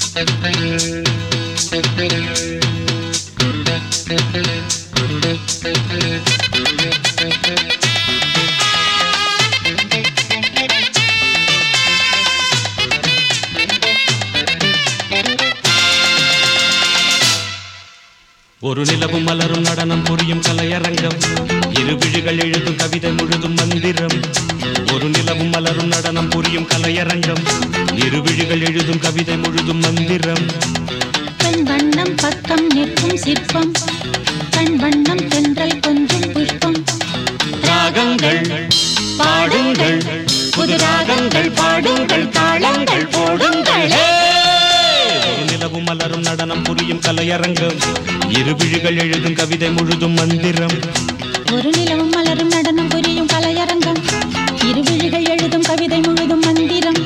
ஒரு நிலவும் மலரும் நடனம் புரியும் கலையரங்கம், இரு விழிகள் எழுதும் கவிதை முழுதும் மந்திரம். ஒரு நிலவும் மலரும் நடனம் புரியும் கலையரங்கம், இரு விழிகள் எழுதும் கவிதை முழுதும் மந்திரம். பெண் வண்ணம் பக்கம் நிற்கும் சிற்பம், கண் வண்ணம் தென்றல் கொஞ்சம் புஷ்பம். ராகங்கள் பாடுங்கள், புது ராகங்கள் பாடுங்கள், தாளங்கள் போடுங்கள். ஒரு நிலவும் மலரும் நடனம் புரியும் கலையரங்கம், இரு விழிகள் எழுதும் கவிதை முழுதும் மந்திரம். ஒரு நிலவும் மலரும் நடனம் புரியும் கலையரங்கம், இரு விழிகள் எழுதும் கவிதை முழுதும் மந்திரம்.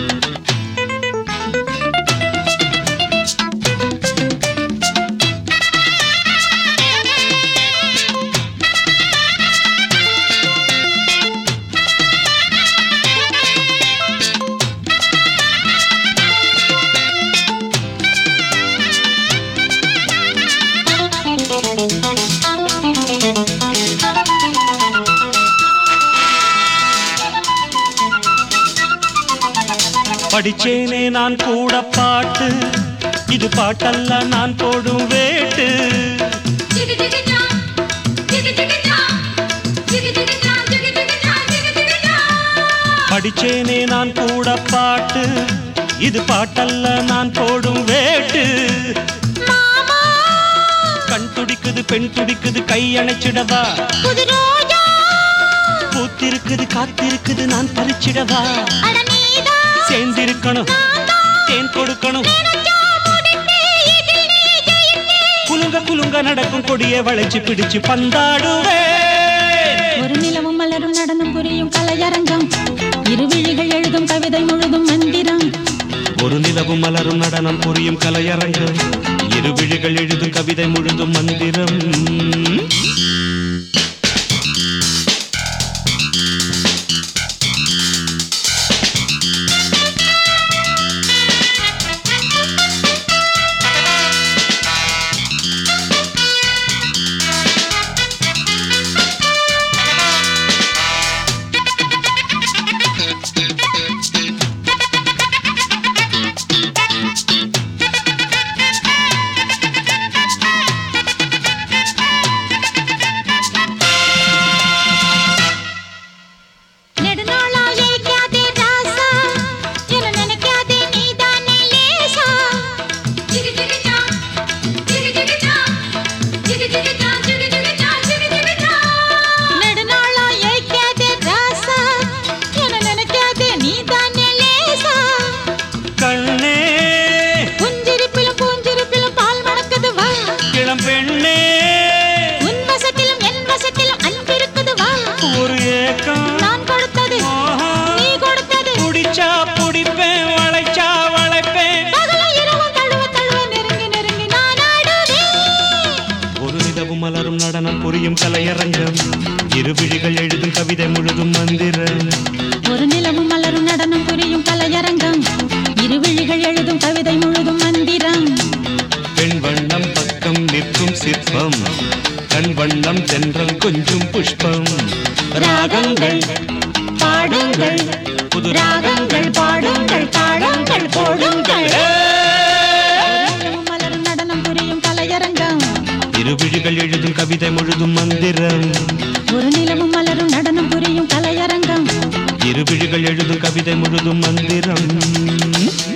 படிச்சேனே நான் கூட பாட்டு, இது பாட்டல்ல நான் போடும் வேட்டு. படிச்சேனே நான் கூட பாட்டு, இது பாட்டல்ல நான் போடும் வேட்டு. கண் துடிக்குது பெண் துடிக்குது, கை அணைச்சிடவா? பூத்திருக்குது காத்திருக்குது, நான் பறிச்சிடவா? சேர்ந்திருக்கணும் தேன் கொடுக்கணும், குலுங்க குலுங்க நடக்கும் கொடியை வளைச்சு பிடிச்சு பந்தாடுவே. ஒரு நிலவும் மலரும் நடனம் புரியும் கலையரங்கம், இரு விழிகள் எழுதும் கவிதை முழுதும் மந்திரம். ஒரு நிலவும் மலரும் நடனம் புரியும் கலையரங்கம், இரு விழிகள் எழுதும் கவிதை முழுதும் மந்திரம். மலரும் நடனம் புரியும் கலையரங்கம், இரு விழிகள் எழுதும் கவிதை முழுதும் மந்திரம். ஒரு நிலவும் மலரும் நடனம் புரியும் கலையரங்கம், இரு விழிகள் எழுதும் கவிதை முழுதும் மந்திரம். பெண் வண்ணம் பக்கம் நிற்கும் சிற்பம், கண் வண்ணம் தென்றல் கொஞ்சம் புஷ்பம். ராகங்கள் பாடுங்கள், புது ராகங்கள் பாடுங்கள், தாளங்கள் போடுங்கள். மலரும் நடனம் புரியும் கலையரங்கம், இரு விழிகள் எழுதும் கவிதை முழுதும் மந்திரம். ஒரு நிலவும் மலரும் நடனம் புரியும் கலையரங்கம், இரு விழிகள் எழுதும் கவிதை முழுதும் மந்திரம்.